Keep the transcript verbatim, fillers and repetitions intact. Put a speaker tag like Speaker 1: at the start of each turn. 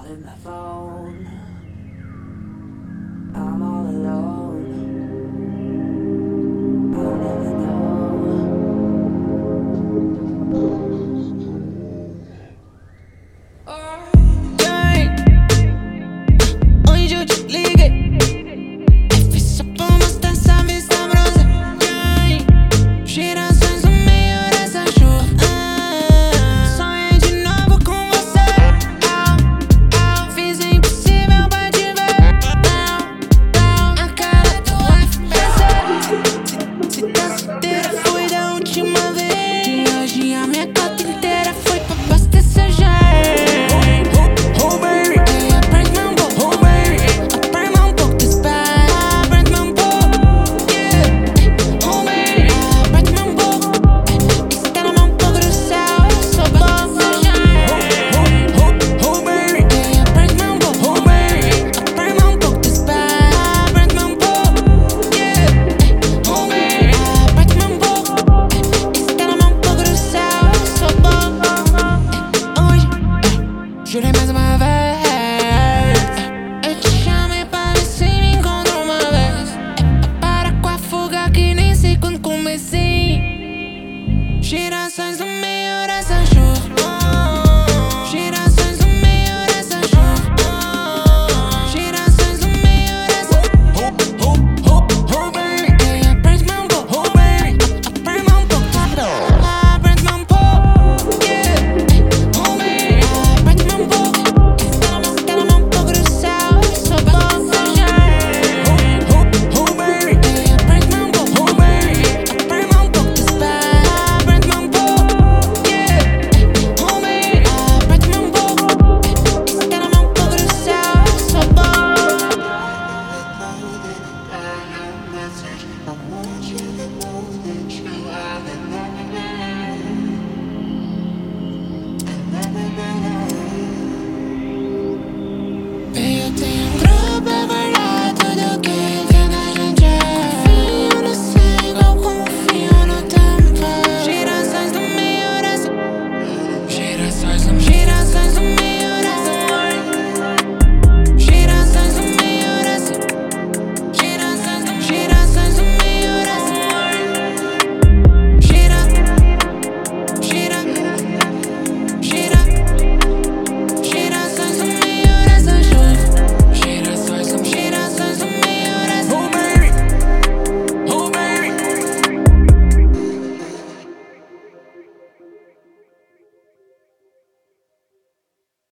Speaker 1: in my phone. I'm all alone. I'll never know.
Speaker 2: Gang, hoje eu te liguei. É fiz só pra mostrar essa vista sabrosa. Gang, gerações no meio dessa chuva. Sonhei de novo com você. Fiz o impossível pra te ver. A cara do F B C. Se tá solteira foi da última vez. De hoje a minha cota inteira foi pra abastecer já. Jurei mais uma vez. Eu te chamei para se me encontrar uma vez. Para com a fuga que nem sei quando comecei. Gerações no